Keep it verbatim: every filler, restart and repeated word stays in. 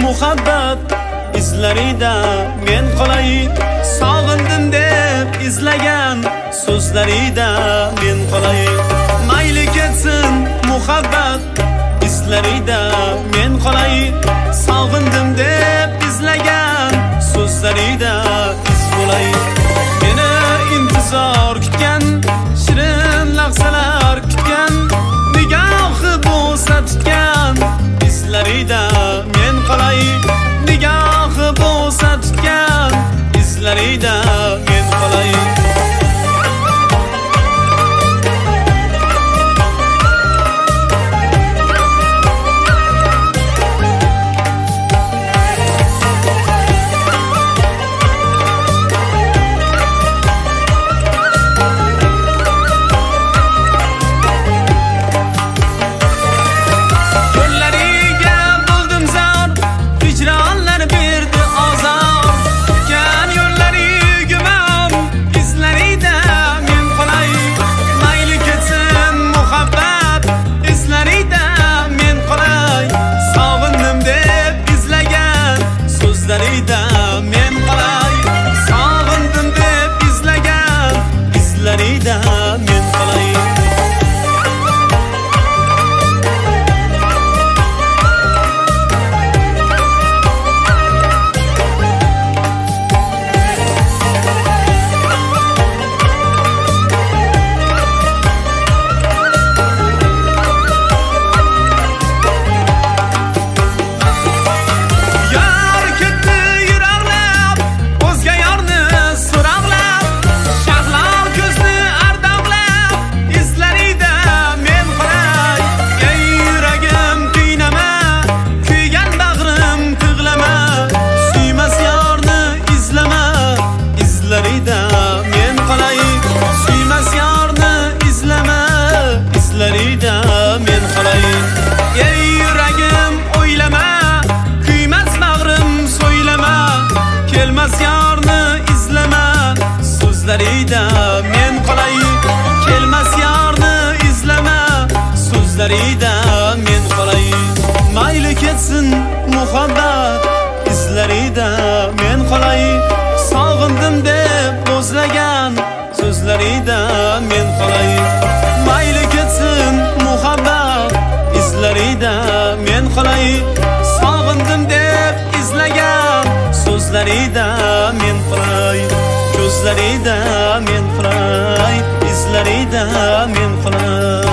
muhabbat izlarida men qolay, sog'indim deb izlagan so'zlarida men qolay. Mayli ketsin muhabbat izlarida men qolay, sog'indim deb izlagan so'zlarida iz bo'lay. Meni intizor kutgan, shirin lahzalar kutgan, nigohi bo'lsa tutgan izlarida men qolay, nigohi bo'lsa tutgan izlarida men qolay. So'zlarida men qolay, kelmas yorni izlama, so'zlarida men qolay. Mayli ketsin muhabbat izlarida men qolay, sog'indim deb o'zlagan so'zlarida men qolay. Mayli ketsin muhabbat izlarida men qolay, sog'indim deb izlagan so'zlarida men qolay. Ko'zlarida men qolay, izlarida men qolay.